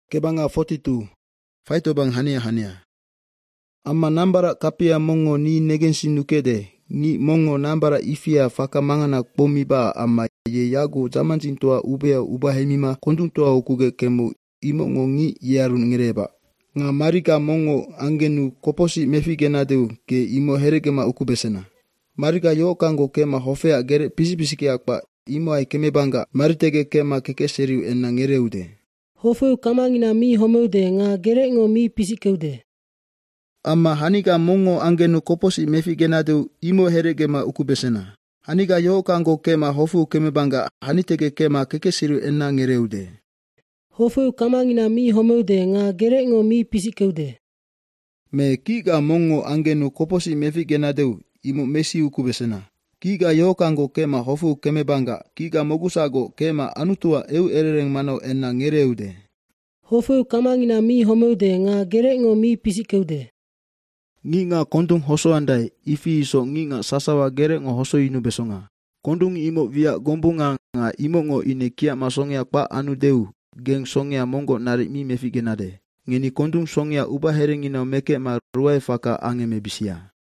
Kebanga 42. Faito bang hania. Amma nambara kapia mongo ni negensi nukede. Ni mongo nambara ifia faka mangana kpomiba amma ye yago zamanzintoa ubea ubahemima konduntoa ukuge kemu imongo ngi yarun ngereba. Nga marika mongo angenu koposi mefigenadeu ke imo heregema ukubesena. Marika yo kango kema hofea gere pisi akpa imo ay kemebanga maritege kema kekeseriu enna ngereude. Hofeu kamangina mi homeude nga gere ngo mi pisikeude. Amma hanika mongo angenu koposi mefigenadeu imo heregema ukubesena. Hanika yo kango kema hofu kemebanga hanitege kema kekeseriu enna ngereude. Hofeu kamangina mi homeude nga gere ngo mi pisikeude. Me kiga mongo angenu koposi mefigenadeu imo mesi ukubesena. Kiga yo kango kema hofu kemebanga kiga mogusago kema anutua eu erereng mano enna ngereude. Hofeu kamangina mi homeude nga gere ngo mi pisikeude. Nginga kondung hoso andai ifi iso nginga sasawa gere ngo hoso inu besonga. Kondung imo via gombunga nga imo ngo inekia masongya pa anu deu geng songya mongo nari mi mefigenade. Ngeni kondung songya uba herengina meke ma ruai faka angeme bisia.